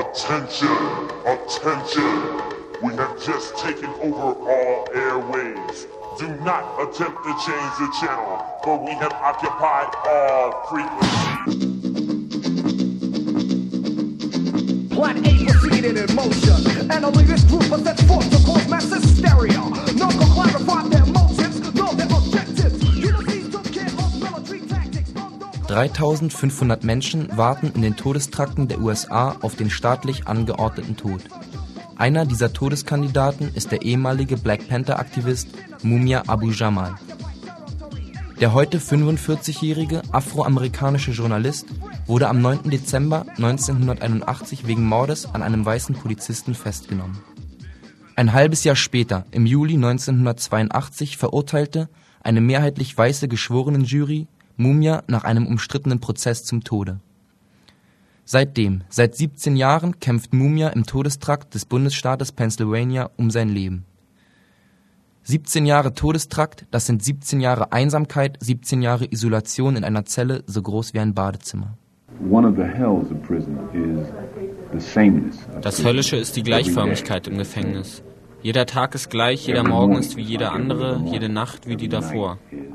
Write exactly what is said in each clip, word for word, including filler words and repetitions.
Attention, attention. We have just taken over all airwaves. Do not attempt to change the channel, for we have occupied all frequencies. Plan A proceeded in motion, and only this group was set forth to cause mass hysteria. None could clarify their motives, nor their objectives. Ulysses took care of military tactics. dreitausendfünfhundert Menschen warten in den Todestrakten der U S A auf den staatlich angeordneten Tod. Einer dieser Todeskandidaten ist der ehemalige Black Panther-Aktivist Mumia Abu-Jamal. Der heute fünfundvierzigjährige afroamerikanische Journalist wurde am neunten Dezember neunzehnhunderteinundachtzig wegen Mordes an einem weißen Polizisten festgenommen. Ein halbes Jahr später, im Juli neunzehnhundertzweiundachtzig, verurteilte eine mehrheitlich weiße Geschworenenjury Mumia nach einem umstrittenen Prozess zum Tode. Seitdem, seit siebzehn Jahren, kämpft Mumia im Todestrakt des Bundesstaates Pennsylvania um sein Leben. siebzehn Jahre Todestrakt, das sind siebzehn Jahre Einsamkeit, siebzehn Jahre Isolation in einer Zelle so groß wie ein Badezimmer. Das Höllische ist die Gleichförmigkeit im Gefängnis. Jeder Tag ist gleich, jeder Morgen ist wie jeder andere, jede Nacht wie die davor.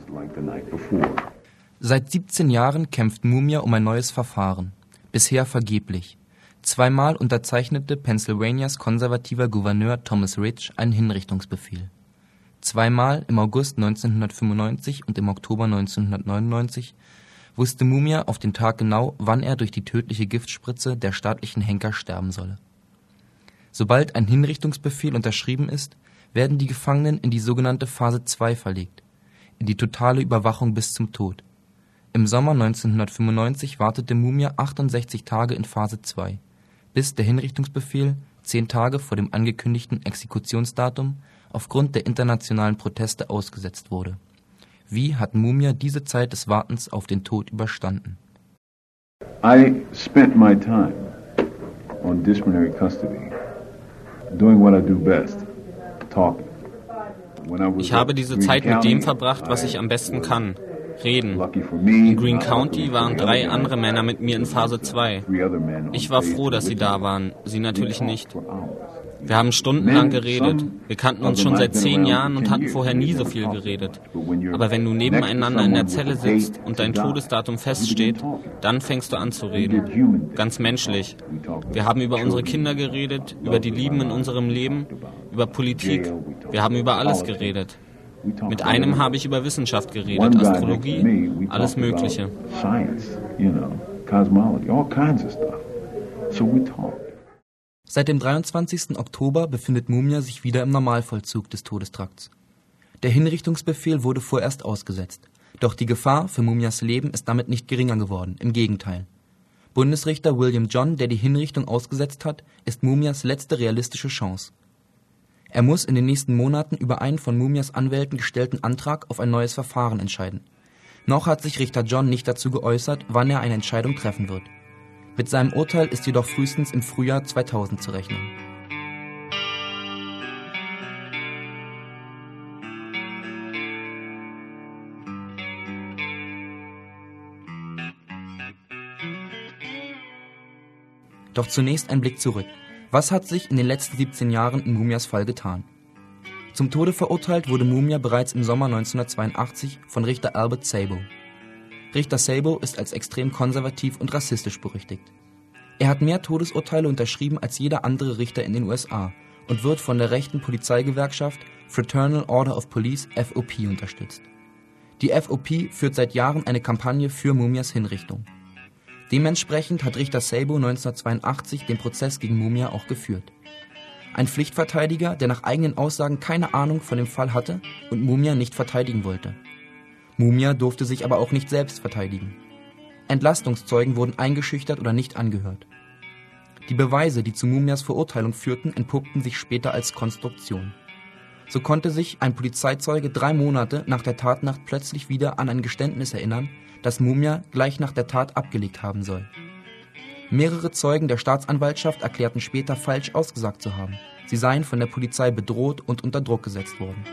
Seit siebzehn Jahren kämpft Mumia um ein neues Verfahren. Bisher vergeblich. Zweimal unterzeichnete Pennsylvanias konservativer Gouverneur Thomas Ridge einen Hinrichtungsbefehl. Zweimal, im August neunzehnhundertfünfundneunzig und im Oktober neunzehnhundertneunundneunzig, wusste Mumia auf den Tag genau, wann er durch die tödliche Giftspritze der staatlichen Henker sterben solle. Sobald ein Hinrichtungsbefehl unterschrieben ist, werden die Gefangenen in die sogenannte Phase zwei verlegt, in die totale Überwachung bis zum Tod. Im Sommer neunzehnhundertfünfundneunzig wartete Mumia achtundsechzig Tage in Phase zwei, bis der Hinrichtungsbefehl, zehn Tage vor dem angekündigten Exekutionsdatum, aufgrund der internationalen Proteste ausgesetzt wurde. Wie hat Mumia diese Zeit des Wartens auf den Tod überstanden? I spent my time on disciplinary custody, doing what I do best, talking. Ich habe diese Zeit mit dem verbracht, was ich am besten kann. Reden. In Greene County waren drei andere Männer mit mir in Phase zwei. Ich war froh, dass sie da waren, sie natürlich nicht. Wir haben stundenlang geredet. Wir kannten uns schon seit zehn Jahren und hatten vorher nie so viel geredet. Aber wenn du nebeneinander in der Zelle sitzt und dein Todesdatum feststeht, dann fängst du an zu reden. Ganz menschlich. Wir haben über unsere Kinder geredet, über die Lieben in unserem Leben, über Politik. Wir haben über alles geredet. Mit einem habe ich über Wissenschaft geredet, Astrologie, alles Mögliche. Seit dem dreiundzwanzigsten Oktober befindet Mumia sich wieder im Normalvollzug des Todestrakts. Der Hinrichtungsbefehl wurde vorerst ausgesetzt. Doch die Gefahr für Mumias Leben ist damit nicht geringer geworden, im Gegenteil. Bundesrichter William John, der die Hinrichtung ausgesetzt hat, ist Mumias letzte realistische Chance. Er muss in den nächsten Monaten über einen von Mumias Anwälten gestellten Antrag auf ein neues Verfahren entscheiden. Noch hat sich Richter John nicht dazu geäußert, wann er eine Entscheidung treffen wird. Mit seinem Urteil ist jedoch frühestens im Frühjahr zweitausend zu rechnen. Doch zunächst ein Blick zurück. Was hat sich in den letzten siebzehn Jahren in Mumias Fall getan? Zum Tode verurteilt wurde Mumia bereits im Sommer neunzehnhundertzweiundachtzig von Richter Albert Sabo. Richter Sabo ist als extrem konservativ und rassistisch berüchtigt. Er hat mehr Todesurteile unterschrieben als jeder andere Richter in den U S A und wird von der rechten Polizeigewerkschaft Fraternal Order of Police F O P unterstützt. Die F O P führt seit Jahren eine Kampagne für Mumias Hinrichtung. Dementsprechend hat Richter Sabo neunzehnhundertzweiundachtzig den Prozess gegen Mumia auch geführt. Ein Pflichtverteidiger, der nach eigenen Aussagen keine Ahnung von dem Fall hatte und Mumia nicht verteidigen wollte. Mumia durfte sich aber auch nicht selbst verteidigen. Entlastungszeugen wurden eingeschüchtert oder nicht angehört. Die Beweise, die zu Mumias Verurteilung führten, entpuppten sich später als Konstruktion. So konnte sich ein Polizeizeuge drei Monate nach der Tatnacht plötzlich wieder an ein Geständnis erinnern, das Mumia gleich nach der Tat abgelegt haben soll. Mehrere Zeugen der Staatsanwaltschaft erklärten später falsch ausgesagt zu haben. Sie seien von der Polizei bedroht und unter Druck gesetzt worden.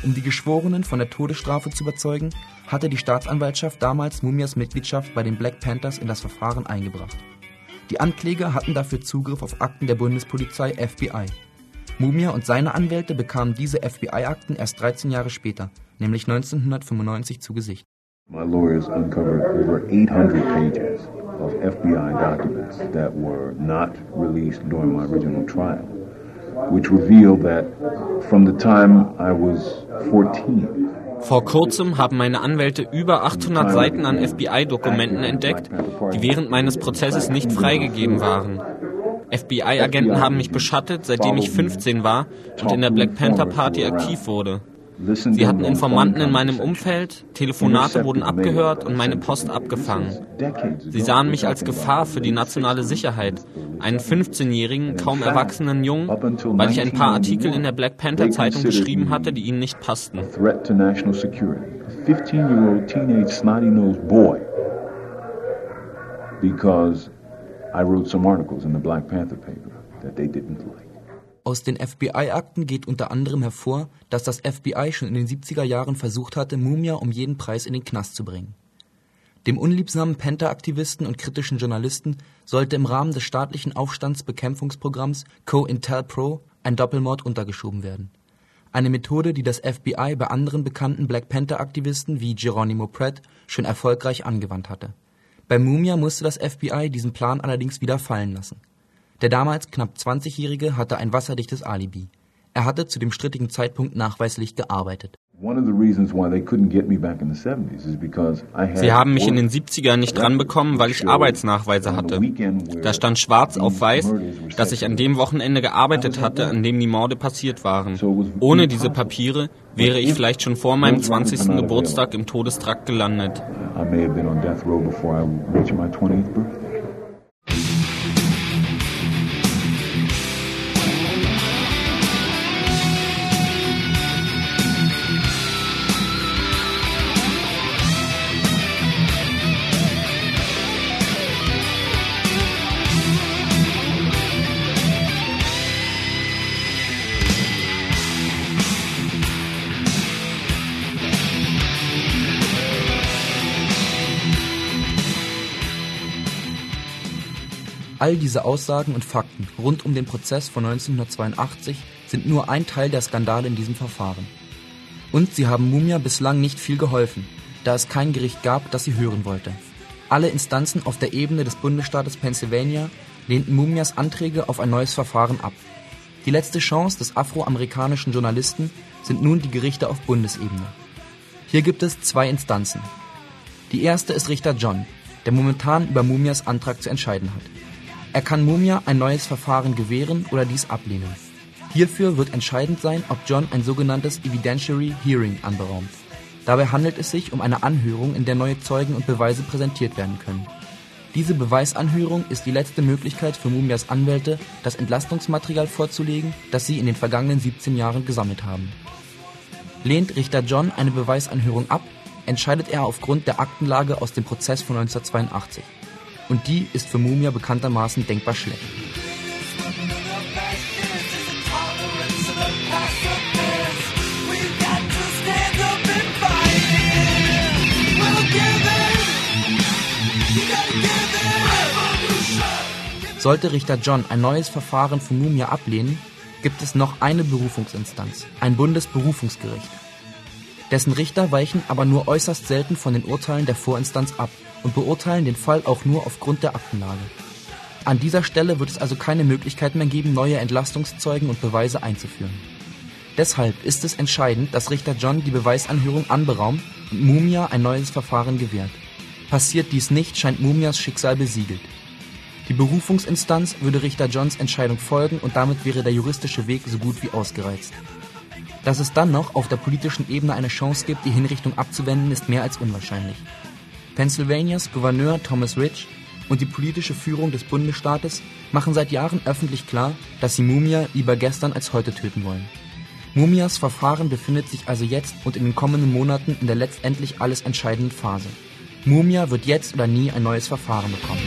Um die Geschworenen von der Todesstrafe zu überzeugen, hatte die Staatsanwaltschaft damals Mumias Mitgliedschaft bei den Black Panthers in das Verfahren eingebracht. Die Ankläger hatten dafür Zugriff auf Akten der Bundespolizei F B I. Mumia und seine Anwälte bekamen diese F B I-Akten erst dreizehn Jahre später, nämlich neunzehnhundertfünfundneunzig, zu Gesicht. My lawyers uncovered over eight hundred pages of F B I documents that were not released during my original trial, which revealed that from the time I was fourteen. Vor kurzem haben meine Anwälte über achthundert Seiten an F B I-Dokumenten entdeckt, die während meines Prozesses nicht freigegeben waren. F B I-Agenten haben mich beschattet, seitdem ich fünfzehn war und in der Black Panther Party aktiv wurde. Sie hatten Informanten in meinem Umfeld, Telefonate wurden abgehört und meine Post abgefangen. Sie sahen mich als Gefahr für die nationale Sicherheit, einen fünfzehnjährigen, kaum erwachsenen Jungen, weil ich ein paar Artikel in der Black Panther Zeitung geschrieben hatte, die ihnen nicht passten. Because I wrote some articles in the Black Panther paper that they didn't like. Aus den F B I-Akten geht unter anderem hervor, dass das F B I schon in den siebziger Jahren versucht hatte, Mumia um jeden Preis in den Knast zu bringen. Dem unliebsamen Panther-Aktivisten und kritischen Journalisten sollte im Rahmen des staatlichen Aufstandsbekämpfungsprogramms COINTELPRO ein Doppelmord untergeschoben werden. Eine Methode, die das F B I bei anderen bekannten Black Panther-Aktivisten wie Geronimo Pratt schon erfolgreich angewandt hatte. Bei Mumia musste das F B I diesen Plan allerdings wieder fallen lassen. Der damals knapp zwanzigjährige hatte ein wasserdichtes Alibi. Er hatte zu dem strittigen Zeitpunkt nachweislich gearbeitet. Sie haben mich in den siebzigern nicht dranbekommen, weil ich Arbeitsnachweise hatte. Da stand schwarz auf weiß, dass ich an dem Wochenende gearbeitet hatte, an dem die Morde passiert waren. Ohne diese Papiere wäre ich vielleicht schon vor meinem zwanzigsten Geburtstag im Todestrakt gelandet. All diese Aussagen und Fakten rund um den Prozess von neunzehnhundertzweiundachtzig sind nur ein Teil der Skandale in diesem Verfahren. Und sie haben Mumia bislang nicht viel geholfen, da es kein Gericht gab, das sie hören wollte. Alle Instanzen auf der Ebene des Bundesstaates Pennsylvania lehnten Mumias Anträge auf ein neues Verfahren ab. Die letzte Chance des afroamerikanischen Journalisten sind nun die Gerichte auf Bundesebene. Hier gibt es zwei Instanzen. Die erste ist Richter John, der momentan über Mumias Antrag zu entscheiden hat. Er kann Mumia ein neues Verfahren gewähren oder dies ablehnen. Hierfür wird entscheidend sein, ob John ein sogenanntes Evidentiary Hearing anberaumt. Dabei handelt es sich um eine Anhörung, in der neue Zeugen und Beweise präsentiert werden können. Diese Beweisanhörung ist die letzte Möglichkeit für Mumias Anwälte, das Entlastungsmaterial vorzulegen, das sie in den vergangenen siebzehn Jahren gesammelt haben. Lehnt Richter John eine Beweisanhörung ab, entscheidet er aufgrund der Aktenlage aus dem Prozess von neunzehnhundertzweiundachtzig. Und die ist für Mumia bekanntermaßen denkbar schlecht. Sollte Richter John ein neues Verfahren für Mumia ablehnen, gibt es noch eine Berufungsinstanz, ein Bundesberufungsgericht. Dessen Richter weichen aber nur äußerst selten von den Urteilen der Vorinstanz ab und beurteilen den Fall auch nur aufgrund der Aktenlage. An dieser Stelle wird es also keine Möglichkeit mehr geben, neue Entlastungszeugen und Beweise einzuführen. Deshalb ist es entscheidend, dass Richter John die Beweisanhörung anberaumt und Mumia ein neues Verfahren gewährt. Passiert dies nicht, scheint Mumias Schicksal besiegelt. Die Berufungsinstanz würde Richter Johns Entscheidung folgen und damit wäre der juristische Weg so gut wie ausgereizt. Dass es dann noch auf der politischen Ebene eine Chance gibt, die Hinrichtung abzuwenden, ist mehr als unwahrscheinlich. Pennsylvanias Gouverneur Thomas Ridge und die politische Führung des Bundesstaates machen seit Jahren öffentlich klar, dass sie Mumia lieber gestern als heute töten wollen. Mumias Verfahren befindet sich also jetzt und in den kommenden Monaten in der letztendlich alles entscheidenden Phase. Mumia wird jetzt oder nie ein neues Verfahren bekommen.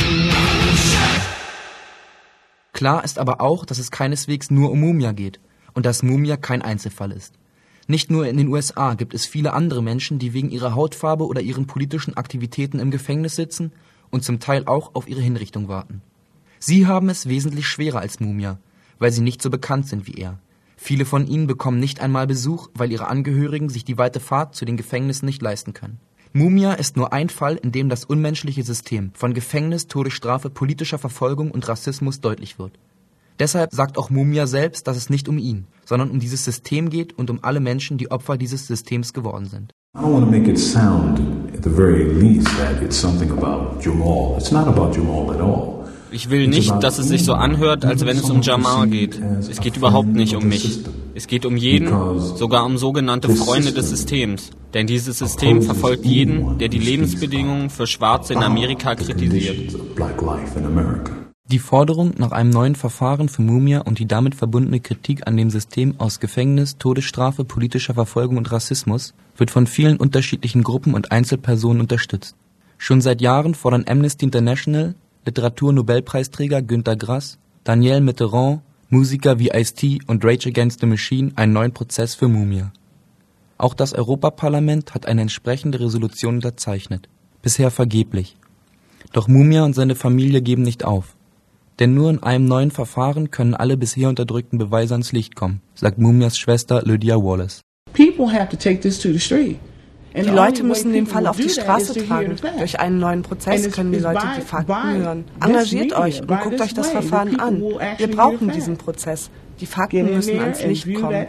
Klar ist aber auch, dass es keineswegs nur um Mumia geht. und dass Mumia kein Einzelfall ist. Nicht nur in den U S A gibt es viele andere Menschen, die wegen ihrer Hautfarbe oder ihren politischen Aktivitäten im Gefängnis sitzen und zum Teil auch auf ihre Hinrichtung warten. Sie haben es wesentlich schwerer als Mumia, weil sie nicht so bekannt sind wie er. Viele von ihnen bekommen nicht einmal Besuch, weil ihre Angehörigen sich die weite Fahrt zu den Gefängnissen nicht leisten können. Mumia ist nur ein Fall, in dem das unmenschliche System von Gefängnis, Todesstrafe, politischer Verfolgung und Rassismus deutlich wird. Deshalb sagt auch Mumia selbst, dass es nicht um ihn, sondern um dieses System geht und um alle Menschen, die Opfer dieses Systems geworden sind. I don't want to make it sound, at the very least, that it's something about Jamal. It's not about Jamal at all. Ich will nicht, dass es sich so anhört, als wenn es um Jamal geht. Es geht überhaupt nicht um mich. Es geht um jeden, sogar um sogenannte Freunde des Systems. Denn dieses System verfolgt jeden, der die Lebensbedingungen für Schwarze in Amerika kritisiert. Die Forderung nach einem neuen Verfahren für Mumia und die damit verbundene Kritik an dem System aus Gefängnis, Todesstrafe, politischer Verfolgung und Rassismus wird von vielen unterschiedlichen Gruppen und Einzelpersonen unterstützt. Schon seit Jahren fordern Amnesty International, Literaturnobelpreisträger Günter Grass, Daniel Mitterrand, Musiker wie Ice-T und Rage Against the Machine einen neuen Prozess für Mumia. Auch das Europaparlament hat eine entsprechende Resolution unterzeichnet, bisher vergeblich. Doch Mumia und seine Familie geben nicht auf. Denn nur in einem neuen Verfahren können alle bisher unterdrückten Beweise ans Licht kommen, sagt Mumias Schwester Lydia Wallace. People have to take this to the street. Die Leute müssen den Fall auf die Straße tragen. Durch einen neuen Prozess können die Leute die Fakten hören. Engagiert euch und guckt euch das Verfahren an. Wir brauchen diesen Prozess. Die Fakten müssen ans Licht kommen.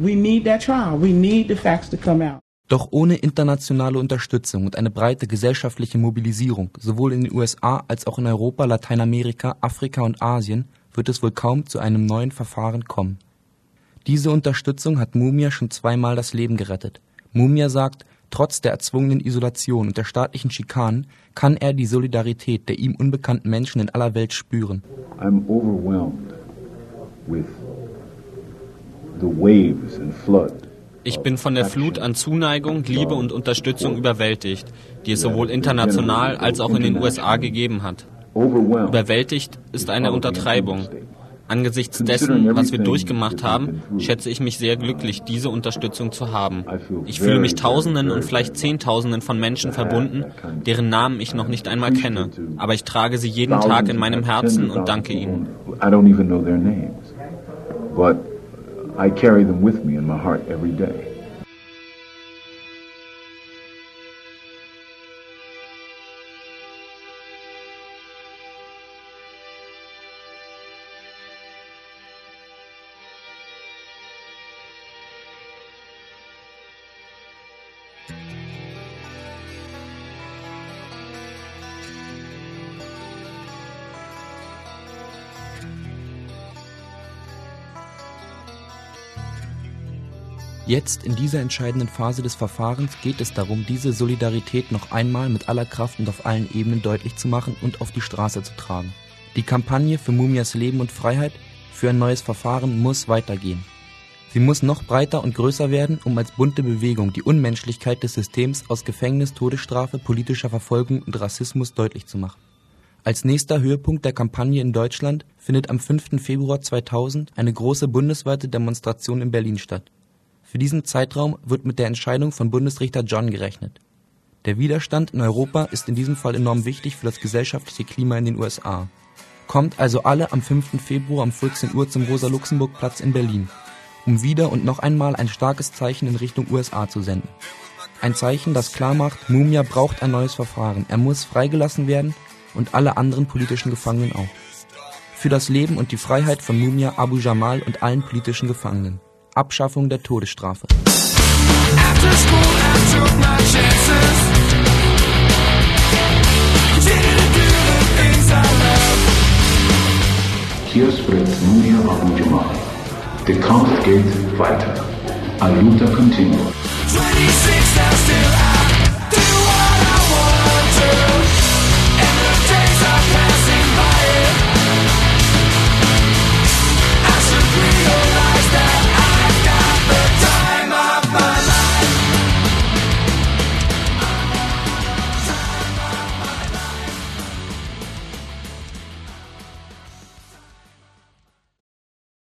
Doch ohne internationale Unterstützung und eine breite gesellschaftliche Mobilisierung, sowohl in den U S A als auch in Europa, Lateinamerika, Afrika und Asien, wird es wohl kaum zu einem neuen Verfahren kommen. Diese Unterstützung hat Mumia schon zweimal das Leben gerettet. Mumia sagt, trotz der erzwungenen Isolation und der staatlichen Schikanen kann er die Solidarität der ihm unbekannten Menschen in aller Welt spüren. I'm overwhelmed with the waves and flood. Ich bin von der Flut an Zuneigung, Liebe und Unterstützung überwältigt, die es sowohl international als auch in den U S A gegeben hat. Überwältigt ist eine Untertreibung. Angesichts dessen, was wir durchgemacht haben, schätze ich mich sehr glücklich, diese Unterstützung zu haben. Ich fühle mich Tausenden und vielleicht Zehntausenden von Menschen verbunden, deren Namen ich noch nicht einmal kenne. Aber ich trage sie jeden Tag in meinem Herzen und danke ihnen. I carry them with me in my heart every day. Jetzt, in dieser entscheidenden Phase des Verfahrens, geht es darum, diese Solidarität noch einmal mit aller Kraft und auf allen Ebenen deutlich zu machen und auf die Straße zu tragen. Die Kampagne für Mumias Leben und Freiheit, für ein neues Verfahren, muss weitergehen. Sie muss noch breiter und größer werden, um als bunte Bewegung die Unmenschlichkeit des Systems aus Gefängnis, Todesstrafe, politischer Verfolgung und Rassismus deutlich zu machen. Als nächster Höhepunkt der Kampagne in Deutschland findet am fünften Februar zweitausend eine große bundesweite Demonstration in Berlin statt. Für diesen Zeitraum wird mit der Entscheidung von Bundesrichter John gerechnet. Der Widerstand in Europa ist in diesem Fall enorm wichtig für das gesellschaftliche Klima in den U S A. Kommt also alle am fünften Februar um vierzehn Uhr zum Rosa-Luxemburg-Platz in Berlin, um wieder und noch einmal ein starkes Zeichen in Richtung U S A zu senden. Ein Zeichen, das klar macht, Mumia braucht ein neues Verfahren, er muss freigelassen werden und alle anderen politischen Gefangenen auch. Für das Leben und die Freiheit von Mumia Abu Jamal und allen politischen Gefangenen. Abschaffung der Todesstrafe. After school, I took my chances. Continue to do the things I love. Hier spricht Mumia Abu Jamal. Der Kampf geht weiter. A luta continua. twenty-six, still